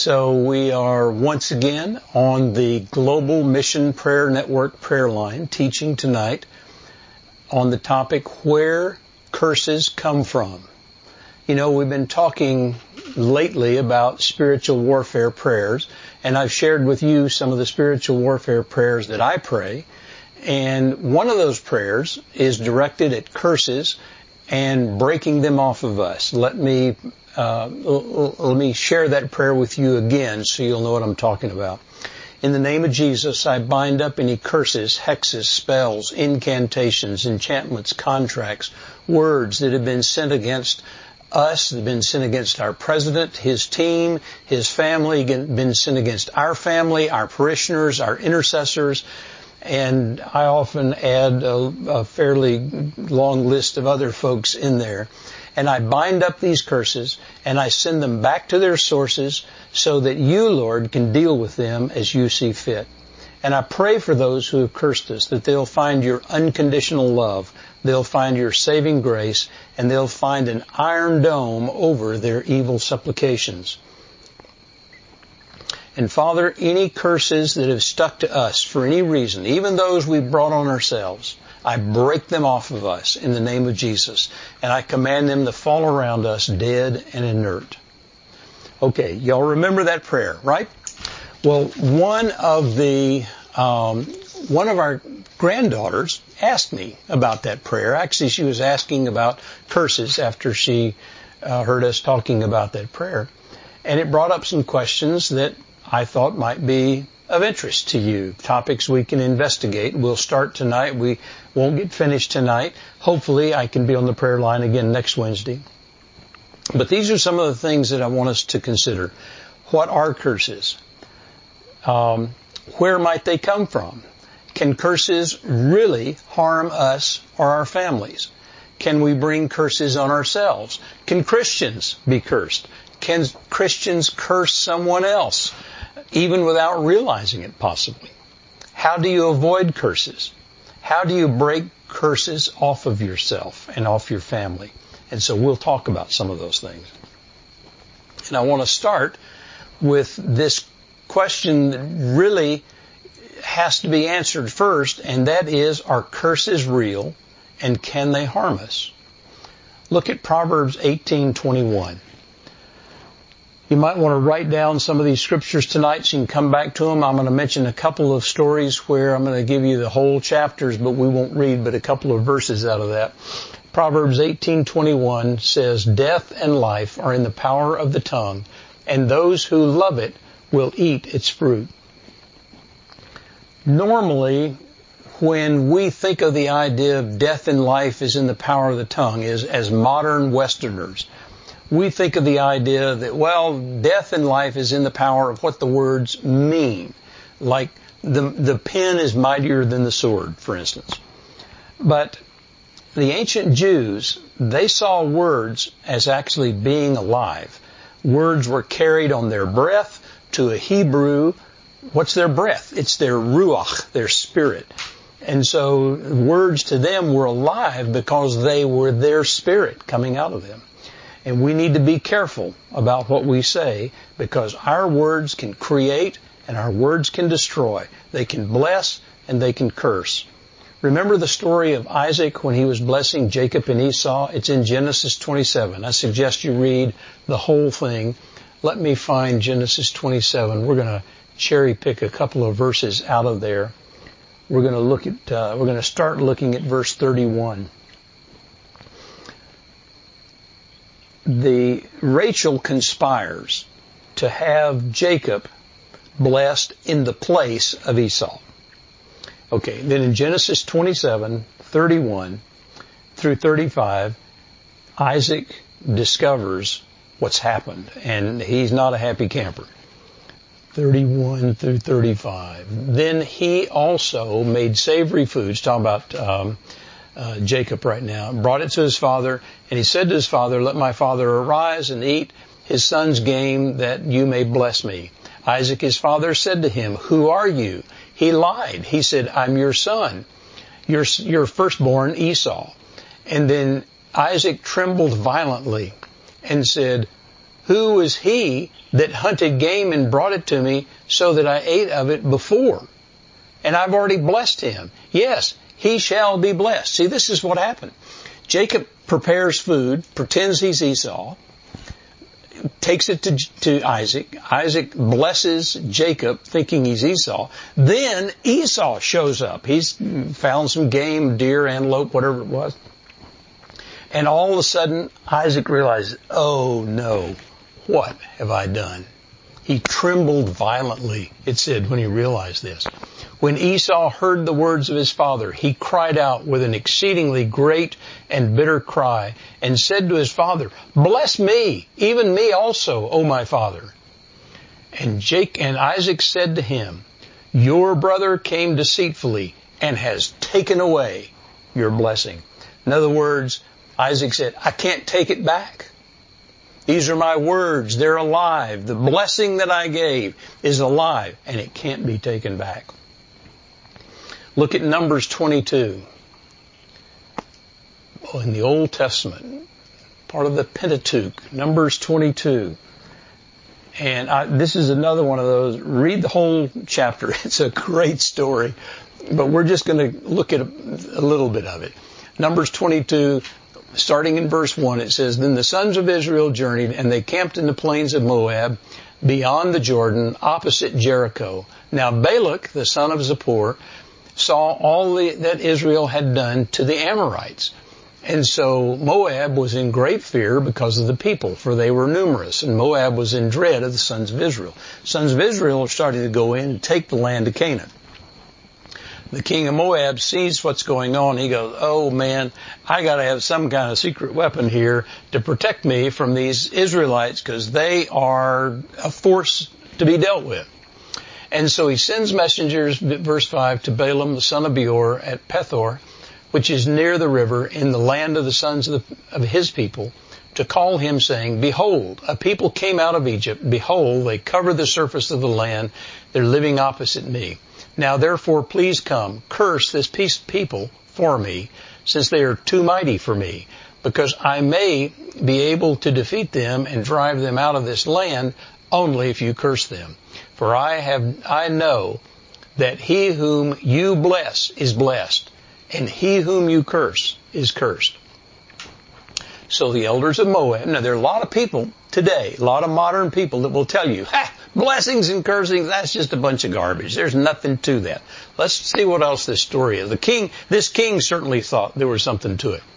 So we are once again on the Global Mission Prayer Network prayer line, teaching tonight on the topic, where curses come from. You know, we've been talking lately about spiritual warfare prayers, and I've shared with you some of the spiritual warfare prayers that I pray. And one of those prayers is directed at curses and breaking them off of us. Let me share that prayer with you again so you'll know what I'm talking about. In the name of Jesus, I bind up any curses, hexes, spells, incantations, enchantments, contracts, words that have been sent against us, that have been sent against our president, his team, his family, been sent against our family, our parishioners, our intercessors. And I often add a fairly long list of other folks in there. And I bind up these curses and I send them back to their sources so that you, Lord, can deal with them as you see fit. And I pray for those who have cursed us that they'll find your unconditional love, they'll find your saving grace, and they'll find an iron dome over their evil supplications. And Father, any curses that have stuck to us for any reason, even those we've brought on ourselves, I break them off of us in the name of Jesus, and I command them to fall around us dead and inert. Okay, y'all remember that prayer, right? Well, one of our granddaughters asked me about that prayer. Actually, she was asking about curses after she heard us talking about that prayer. And it brought up some questions that I thought might be of interest to you, topics we can investigate. We'll start tonight. We won't get finished tonight. Hopefully I can be on the prayer line again next Wednesday. But these are some of the things that I want us to consider. What are curses? Where might they come from? Can curses really harm us or our families? Can we bring curses on ourselves? Can Christians be cursed? Can Christians curse someone else, even without realizing it possibly? How do you avoid curses? How do you break curses off of yourself and off your family? And so we'll talk about some of those things. And I want to start with this question that really has to be answered first, and that is, are curses real and can they harm us? Look at Proverbs 18:21. You might want to write down some of these scriptures tonight so you can come back to them. I'm going to mention a couple of stories where I'm going to give you the whole chapters, but we won't read but a couple of verses out of that. Proverbs 18:21 says, "Death and life are in the power of the tongue, and those who love it will eat its fruit." Normally, when we think of the idea of death and life is in the power of the tongue, as modern Westerners, we think of the idea that, well, death and life is in the power of what the words mean. Like the pen is mightier than the sword, for instance. But the ancient Jews, they saw words as actually being alive. Words were carried on their breath. To a Hebrew, what's their breath? It's their ruach, their spirit. And so words to them were alive because they were their spirit coming out of them. And we need to be careful about what we say, because our words can create and our words can destroy. They can bless and they can curse. Remember the story of Isaac when he was blessing Jacob and Esau? It's in Genesis 27. I suggest you read the whole thing. Let me find Genesis 27. We're going to cherry pick a couple of verses out of there. We're going to start looking at verse 31. Rachel conspires to have Jacob blessed in the place of Esau. Okay, then in Genesis 27, 31 through 35, Isaac discovers what's happened, and he's not a happy camper. 31 through 35. Then he also made savory foods, talking about Jacob right now, brought it to his father, and he said to his father, "Let my father arise and eat his son's game, that you may bless me." Isaac, his father, said to him, "Who are you?" He lied. He said, "I'm your son, your firstborn Esau." And then Isaac trembled violently and said, Who was he that hunted game and brought it to me so that I ate of it before? And I've already blessed him. Yes, he shall be blessed. See, this is what happened. Jacob prepares food, pretends he's Esau, takes it to Isaac. Isaac blesses Jacob thinking he's Esau. Then Esau shows up. He's found some game, deer, antelope, whatever it was. And all of a sudden, Isaac realizes, oh no, what have I done? He trembled violently, it said, when he realized this. When Esau heard the words of his father, he cried out with an exceedingly great and bitter cry and said to his father, bless me, even me also, O my father. And Isaac said to him, your brother came deceitfully and has taken away your blessing. In other words, Isaac said, I can't take it back. These are my words. They're alive. The blessing that I gave is alive and it can't be taken back. Look at Numbers 22. In the Old Testament, part of the Pentateuch, Numbers 22. And this is another one of those. Read the whole chapter. It's a great story. But we're just going to look at a little bit of it. Numbers 22, starting in verse 1, it says, then the sons of Israel journeyed, and they camped in the plains of Moab, beyond the Jordan, opposite Jericho. Now Balak, the son of Zippor, saw all that Israel had done to the Amorites. And so Moab was in great fear because of the people, for they were numerous, and Moab was in dread of the sons of Israel. Sons of Israel are starting to go in and take the land of Canaan. The king of Moab sees what's going on. He goes, oh man, I got to have some kind of secret weapon here to protect me from these Israelites because they are a force to be dealt with. And so he sends messengers, verse 5, to Balaam the son of Beor at Pethor, which is near the river in the land of the sons of his people, to call him, saying, behold, a people came out of Egypt. Behold, they cover the surface of the land. They're living opposite me. Now therefore please come, curse this people for me, since they are too mighty for me, because I may be able to defeat them and drive them out of this land only if you curse them. For I know that he whom you bless is blessed, and he whom you curse is cursed. So the elders of Moab, now there are a lot of people today, a lot of modern people that will tell you, blessings and cursings, that's just a bunch of garbage. There's nothing to that. Let's see what else this story is. This king certainly thought there was something to it.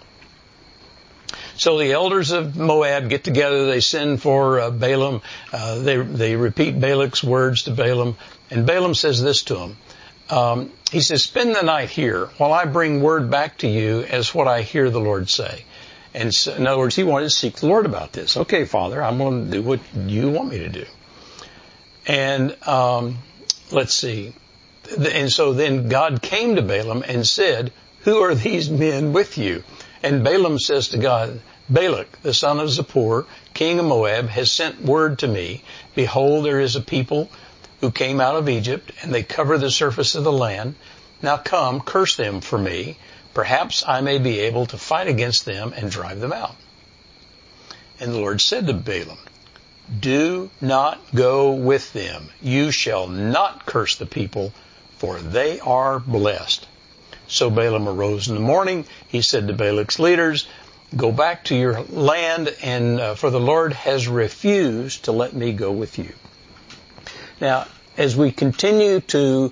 So the elders of Moab get together, they send for Balaam, they repeat Balak's words to Balaam, and Balaam says this to him. He says, spend the night here while I bring word back to you as what I hear the Lord say. And so, in other words, he wanted to seek the Lord about this. Okay, Father, I'm going to do what you want me to do. And let's see. And so then God came to Balaam and said, who are these men with you? And Balaam says to God, Balak, the son of Zippor, king of Moab, has sent word to me. Behold, there is a people who came out of Egypt, and they cover the surface of the land. Now come, curse them for me. Perhaps I may be able to fight against them and drive them out. And the Lord said to Balaam, do not go with them. You shall not curse the people, for they are blessed. So Balaam arose in the morning. He said to Balak's leaders, go back to your land, and for the Lord has refused to let me go with you. Now, as we continue to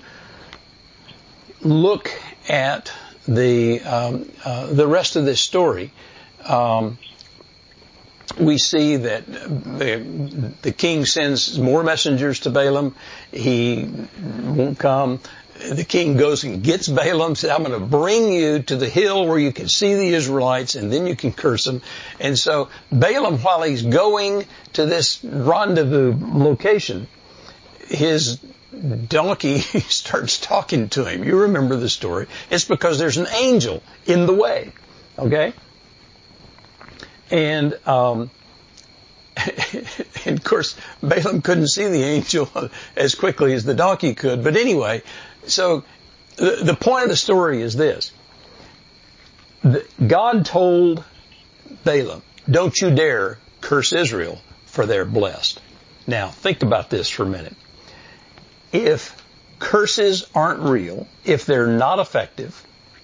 look at the rest of this story, we see that the king sends more messengers to Balaam. He won't come. The king goes and gets Balaam, says, I'm going to bring you to the hill where you can see the Israelites, and then you can curse them. And so Balaam, while he's going to this rendezvous location, his donkey starts talking to him. You remember the story. It's because there's an angel in the way. Okay? And of course, Balaam couldn't see the angel as quickly as the donkey could. But anyway, so the point of the story is this. God told Balaam, don't you dare curse Israel, for they're blessed. Now, think about this for a minute. If curses aren't real, if they're not effective,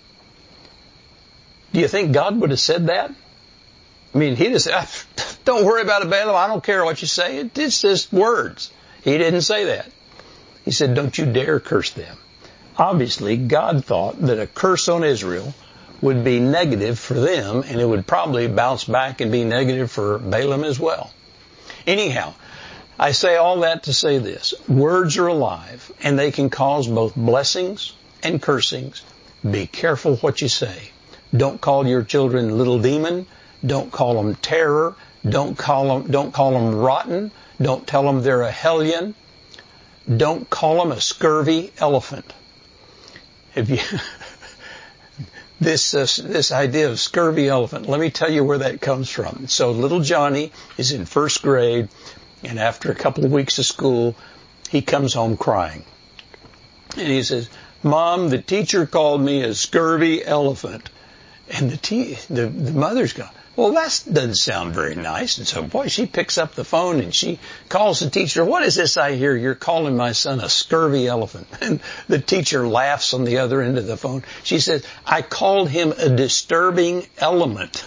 do you think God would have said that? I mean, he just said, don't worry about it, Balaam. I don't care what you say. It's just words. He didn't say that. He said, don't you dare curse them. Obviously, God thought that a curse on Israel would be negative for them, and it would probably bounce back and be negative for Balaam as well. Anyhow, I say all that to say this. Words are alive, and they can cause both blessings and cursings. Be careful what you say. Don't call your children little demon. Don't call them terror. Don't call them rotten. Don't tell them they're a hellion. Don't call them a scurvy elephant. If you this idea of scurvy elephant, let me tell you where that comes from. So little Johnny is in first grade, and after a couple of weeks of school, he comes home crying. And he says, Mom, the teacher called me a scurvy elephant. And the mother's going, well, that doesn't sound very nice. And so, boy, she picks up the phone and she calls the teacher. What is this I hear? You're calling my son a scurvy elephant. And the teacher laughs on the other end of the phone. She says, I called him a disturbing element.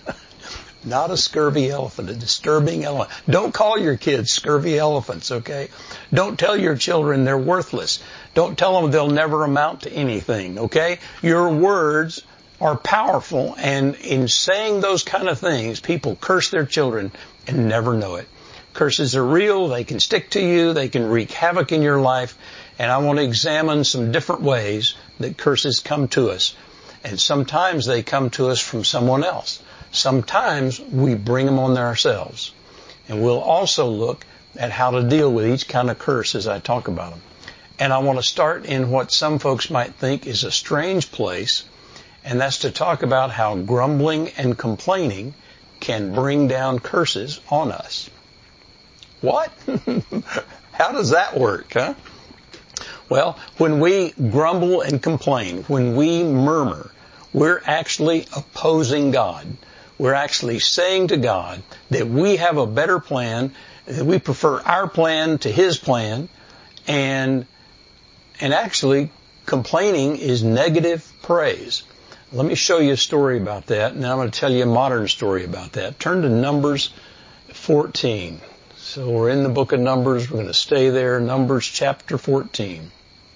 Not a scurvy elephant, a disturbing elephant. Don't call your kids scurvy elephants, okay? Don't tell your children they're worthless. Don't tell them they'll never amount to anything, okay? Your words are powerful, and in saying those kind of things, people curse their children and never know it. Curses are real, they can stick to you, they can wreak havoc in your life, and I want to examine some different ways that curses come to us. And sometimes they come to us from someone else. Sometimes we bring them on ourselves. And we'll also look at how to deal with each kind of curse as I talk about them. And I want to start in what some folks might think is a strange place, and that's to talk about how grumbling and complaining can bring down curses on us. What? How does that work, huh? Well, when we grumble and complain, when we murmur, we're actually opposing God. We're actually saying to God that we have a better plan, that we prefer our plan to His plan, and actually complaining is negative praise. Let me show you a story about that, and then I'm going to tell you a modern story about that. Turn to Numbers 14. So we're in the book of Numbers. We're going to stay there. Numbers chapter 14.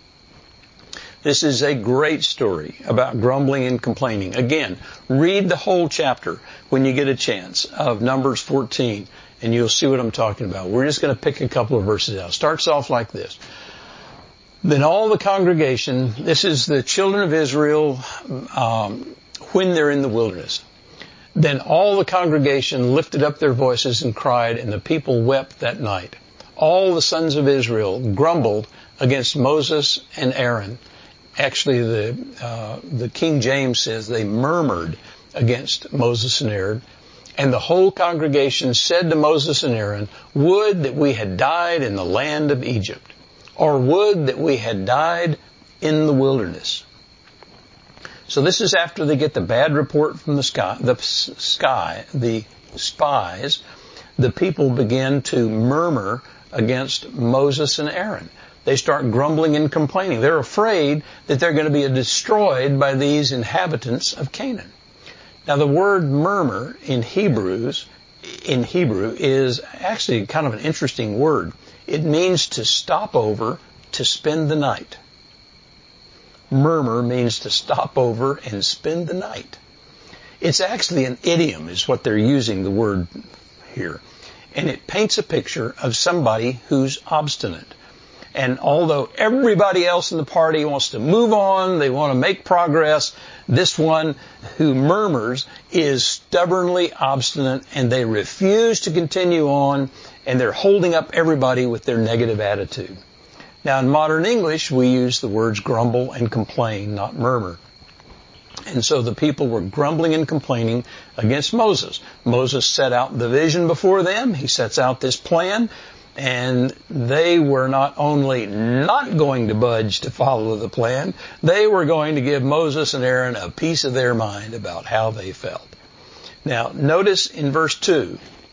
This is a great story about grumbling and complaining. Again, read the whole chapter when you get a chance of Numbers 14, and you'll see what I'm talking about. We're just going to pick a couple of verses out. It starts off like this. Then all the congregation, this is the children of Israel when they're in the wilderness. Then all the congregation lifted up their voices and cried, and the people wept that night. All the sons of Israel grumbled against Moses and Aaron. Actually, the King James says they murmured against Moses and Aaron. And the whole congregation said to Moses and Aaron, would that we had died in the land of Egypt, or would that we had died in the wilderness. So this is after they get the bad report from the spies. The people begin to murmur against Moses and Aaron. They start grumbling and complaining. They're afraid that they're going to be destroyed by these inhabitants of Canaan. Now the word murmur in Hebrew is actually kind of an interesting word. It means to stop over, to spend the night. Murmur means to stop over and spend the night. It's actually an idiom is what they're using the word here. And it paints a picture of somebody who's obstinate. And although everybody else in the party wants to move on, they want to make progress, this one who murmurs is stubbornly obstinate, and they refuse to continue on, and they're holding up everybody with their negative attitude. Now in modern English, we use the words grumble and complain, not murmur. And so the people were grumbling and complaining against Moses. Moses set out the vision before them. He sets out this plan. And they were not only not going to budge to follow the plan, they were going to give Moses and Aaron a piece of their mind about how they felt. Now, notice in verse 2,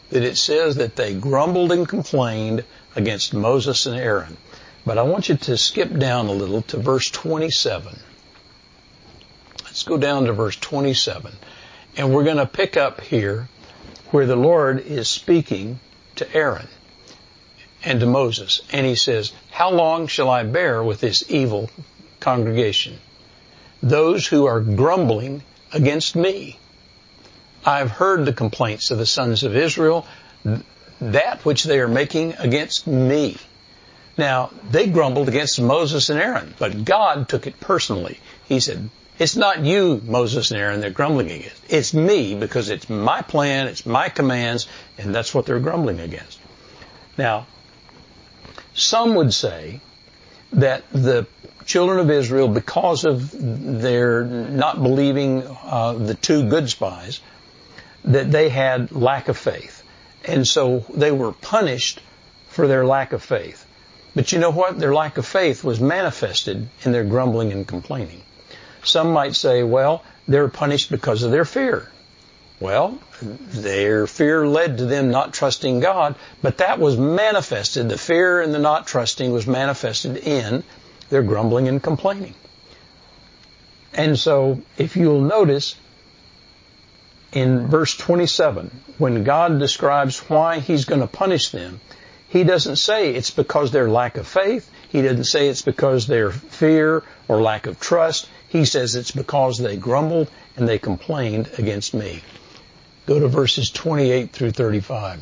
that it says that they grumbled and complained against Moses and Aaron. But I want you to skip down a little to verse 27. Let's go down to verse 27. And we're going to pick up here where the Lord is speaking to Aaron and to Moses. And he says, how long shall I bear with this evil congregation? Those who are grumbling against me. I've heard the complaints of the sons of Israel, that which they are making against me. Now, they grumbled against Moses and Aaron, but God took it personally. He said, it's not you, Moses and Aaron, they're grumbling against. It's me, because it's my plan, it's my commands, and that's what they're grumbling against. Now, some would say that the children of Israel, because of their not believing the two good spies, that they had lack of faith. And so they were punished for their lack of faith. But you know what? Their lack of faith was manifested in their grumbling and complaining. Some might say, well, they're punished because of their fear. Well, their fear led to them not trusting God, but that was manifested. The fear and the not trusting was manifested in their grumbling and complaining. And so, if you'll notice, in verse 27, when God describes why He's going to punish them, He doesn't say it's because their lack of faith. He doesn't say it's because their fear or lack of trust. He says it's because they grumbled and they complained against me. Go to verses 28 through 35.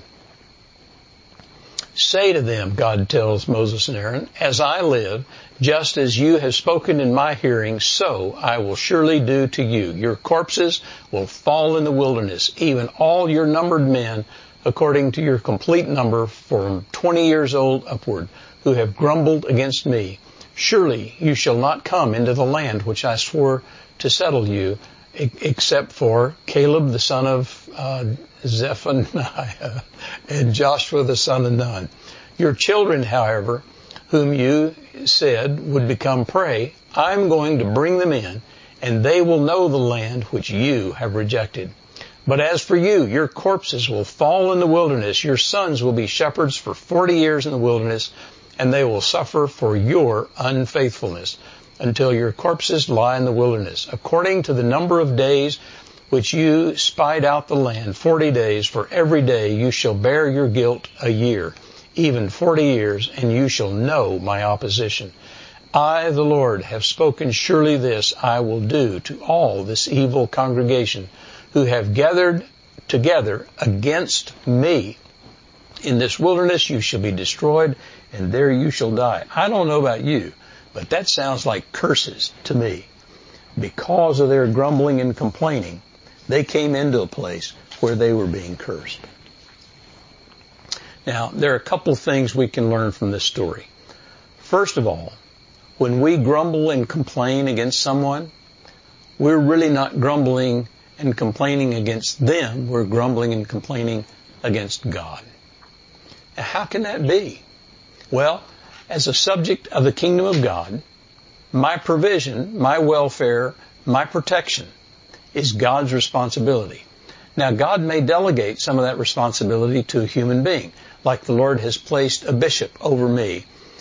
Say to them, God tells Moses and Aaron, as I live, just as you have spoken in my hearing, so I will surely do to you. Your corpses will fall in the wilderness, even all your numbered men, according to your complete number, from 20 years old upward, who have grumbled against me. Surely you shall not come into the land which I swore to settle you, except for Caleb the son of Zephaniah and Joshua the son of Nun. Your children, however, whom you said would become prey, I'm going to bring them in, and they will know the land which you have rejected. But as for you, your corpses will fall in the wilderness. Your sons will be shepherds for 40 years in the wilderness, and they will suffer for your unfaithfulness until your corpses lie in the wilderness. According to the number of days which you spied out the land, 40 days, for every day you shall bear your guilt a year, even 40 years, and you shall know my opposition. I, the Lord, have spoken. Surely this I will do to all this evil congregation who have gathered together against me. In this wilderness you shall be destroyed, and there you shall die. I don't know about you, but that sounds like curses to me. Because of their grumbling and complaining, they came into a place where they were being cursed. Now, there are a couple things we can learn from this story. First of all, when we grumble and complain against someone, we're really not grumbling and complaining against them. We're grumbling and complaining against God. Now, how can that be? Well, as a subject of the kingdom of God, my provision, my welfare, my protection is God's responsibility. Now, God may delegate some of that responsibility to a human being, like the Lord has placed a bishop over me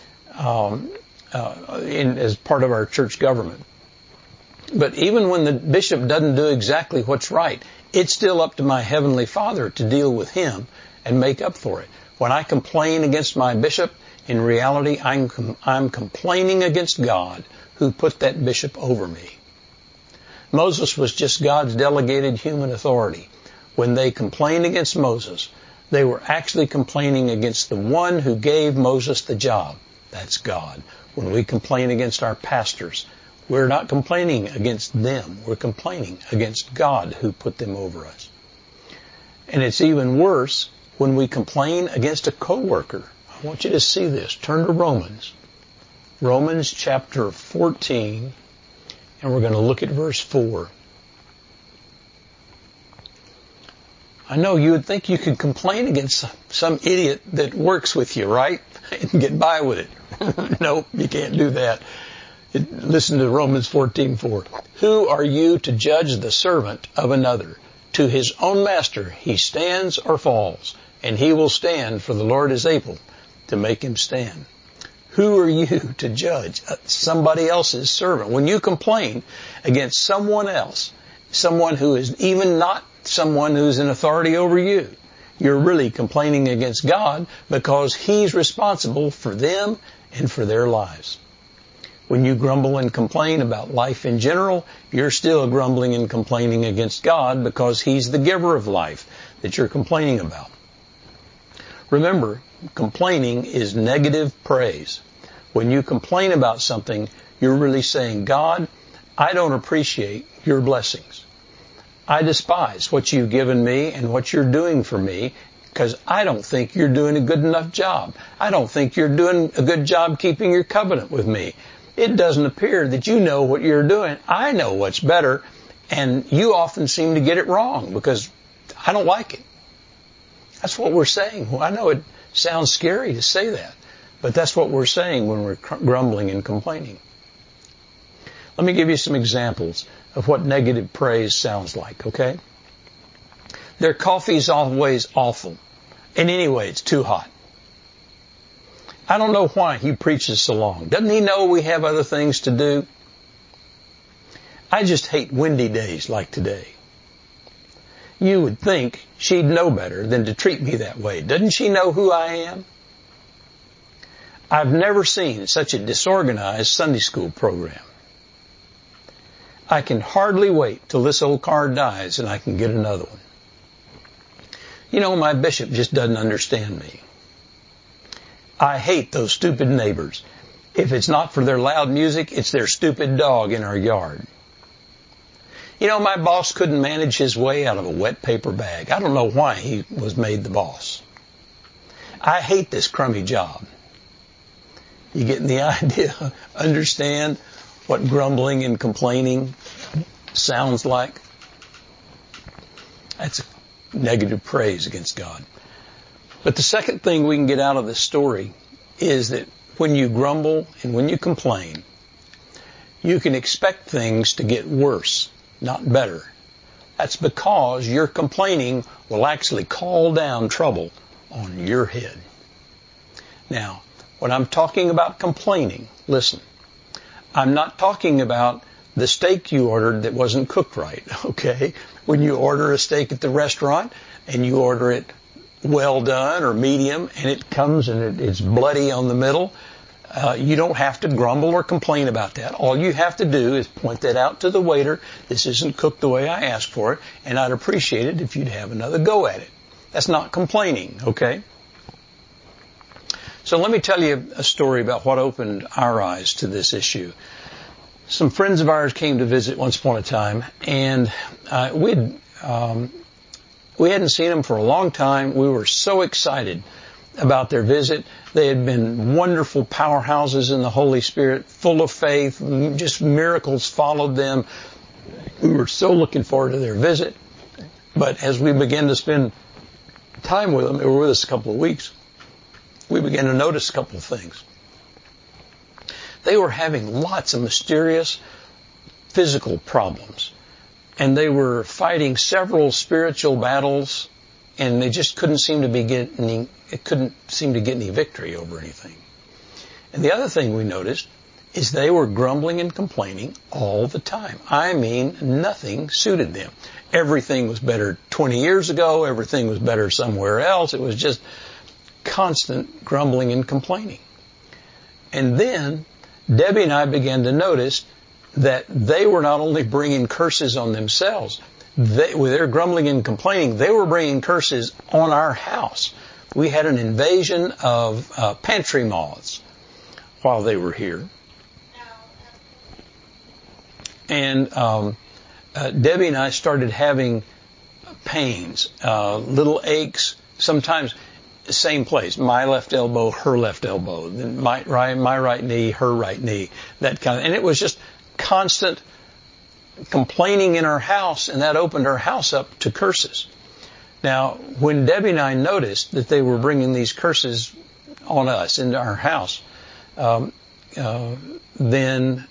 as part of our church government. But even when the bishop doesn't do exactly what's right, it's still up to my Heavenly Father to deal with him and make up for it. When I complain against my bishop, in reality, I'm complaining against God who put that bishop over me. Moses was just God's delegated human authority. When they complained against Moses, they were actually complaining against the one who gave Moses the job. That's God. When we complain against our pastors, we're not complaining against them. We're complaining against God who put them over us. And it's even worse when we complain against a coworker. I want you to see this. Turn to Romans. Romans chapter 14, and we're going to look at verse 4. I know you would think you could complain against some idiot that works with you, right? And get by with it. Nope, you can't do that. Listen to Romans 14:4. Who are you to judge the servant of another? To his own master he stands or falls, and he will stand, for the Lord is able to make him stand. Who are you to judge somebody else's servant? When you complain against someone else, someone who is even not someone who's in authority over you, you're really complaining against God, because he's responsible for them and for their lives. When you grumble and complain about life in general, you're still grumbling and complaining against God, because he's the giver of life that you're complaining about. Remember, complaining is negative praise. When you complain about something, you're really saying, God, I don't appreciate your blessings. I despise what you've given me and what you're doing for me, because I don't think you're doing a good enough job. I don't think you're doing a good job keeping your covenant with me. It doesn't appear that you know what you're doing. I know what's better, and you often seem to get it wrong because I don't like it. That's what we're saying. Well, I know it sounds scary to say that, but that's what we're saying when we're grumbling and complaining. Let me give you some examples of what negative praise sounds like, okay? Their coffee's always awful. And anyway, it's too hot. I don't know why he preaches so long. Doesn't he know we have other things to do? I just hate windy days like today. You would think she'd know better than to treat me that way. Doesn't she know who I am? I've never seen such a disorganized Sunday school program. I can hardly wait till this old car dies and I can get another one. You know, my bishop just doesn't understand me. I hate those stupid neighbors. If it's not for their loud music, it's their stupid dog in our yard. You know, my boss couldn't manage his way out of a wet paper bag. I don't know why he was made the boss. I hate this crummy job. You getting the idea? Understand what grumbling and complaining sounds like? That's negative praise against God. But the second thing we can get out of this story is that when you grumble and when you complain, you can expect things to get worse, not better. That's because your complaining will actually call down trouble on your head. Now, when I'm talking about complaining, listen, I'm not talking about the steak you ordered that wasn't cooked right, okay? When you order a steak at the restaurant and you order it well done or medium and it comes and it's bloody on the middle, you don't have to grumble or complain about that. All you have to do is point that out to the waiter. This isn't cooked the way I asked for it, and I'd appreciate it if you'd have another go at it. That's not complaining, okay? So let me tell you a story about what opened our eyes to this issue. Some friends of ours came to visit once upon a time, and we hadn't seen them for a long time. We were so excited about their visit. They had been wonderful powerhouses in the Holy Spirit, full of faith, just miracles followed them. We were so looking forward to their visit. But as we began to spend time with them, they were with us a couple of weeks, we began to notice a couple of things. They were having lots of mysterious physical problems, and they were fighting several spiritual battles, and they just couldn't seem to get any victory over anything. And the other thing we noticed is they were grumbling and complaining all the time. I mean, nothing suited them. Everything was better 20 years ago. Everything was better somewhere else. It was just constant grumbling and complaining. And then Debbie and I began to notice that they were not only bringing curses on themselves, with their grumbling and complaining, they were bringing curses on our house. We had an invasion of pantry moths while they were here. And Debbie and I started having pains, little aches, sometimes same place, my left elbow, her left elbow, then my right knee, her right knee, that kind of, and it was just constant complaining in our house, and that opened our house up to curses. Now, when Debbie and I noticed that they were bringing these curses on us into our house, then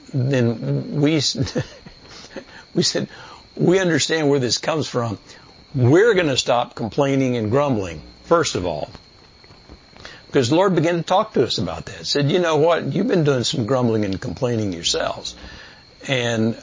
we we said, we understand where this comes from. we're going to stop complaining and grumbling, first of all. Because the Lord began to talk to us about that. He said, you know what? You've been doing some grumbling and complaining yourselves. And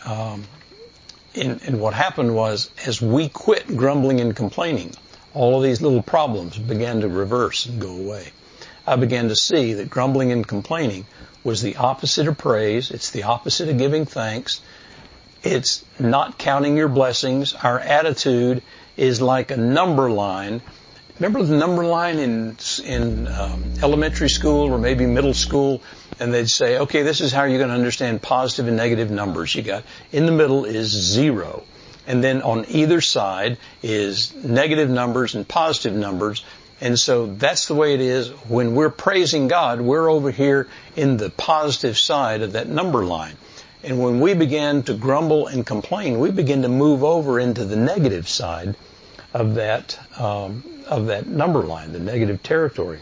what happened was, as we quit grumbling and complaining, all of these little problems began to reverse and go away. I began to see that grumbling and complaining was the opposite of praise. It's the opposite of giving thanks. It's not counting your blessings. Our attitude is like a number line. Remember the number line in elementary school or maybe middle school? And they'd say, okay, this is how you're going to understand positive and negative numbers. You got, in the middle is 0. And then on either side is negative numbers and positive numbers. And so that's the way it is. When we're praising God, we're over here in the positive side of that number line. And when we begin to grumble and complain, we begin to move over into the negative side of that number line, the negative territory.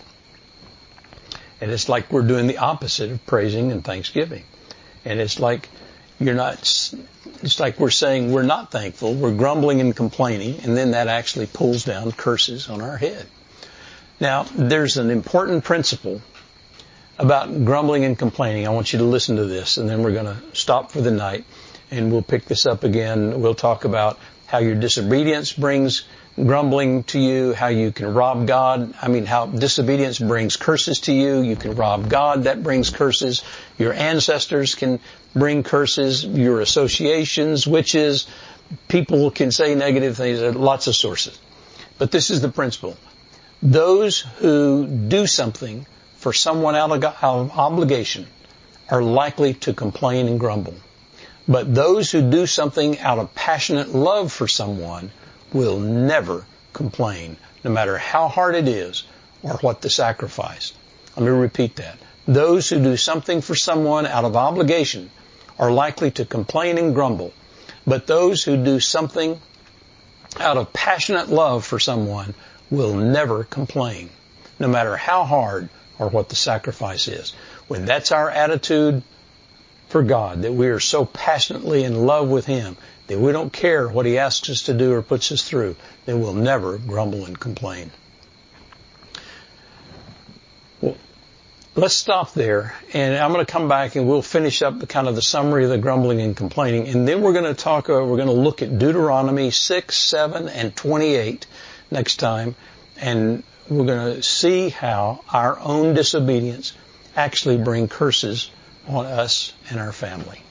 And it's like we're doing the opposite of praising and thanksgiving. And it's like it's like we're saying we're not thankful, we're grumbling and complaining, and then that actually pulls down curses on our head. Now, there's an important principle about grumbling and complaining. I want you to listen to this, and then we're going to stop for the night, and we'll pick this up again. We'll talk about how your disobedience brings grumbling to you, how you can rob God. How disobedience brings curses to you. You can rob God. That brings curses. Your ancestors can bring curses. Your associations, witches, people can say negative things. There are lots of sources. But this is the principle. Those who do something for someone out of obligation are likely to complain and grumble. But those who do something out of passionate love for someone will never complain, no matter how hard it is or what the sacrifice. Let me repeat that. Those who do something for someone out of obligation are likely to complain and grumble. But those who do something out of passionate love for someone will never complain, no matter how hard or what the sacrifice is. When that's our attitude for God, that we are so passionately in love with Him, that we don't care what He asks us to do or puts us through, then we'll never grumble and complain. Well, let's stop there, and I'm going to come back and we'll finish up the summary of the grumbling and complaining, and then we're going to look at Deuteronomy 6, 7, and 28 next time, and we're going to see how our own disobedience actually bring curses on us and our family.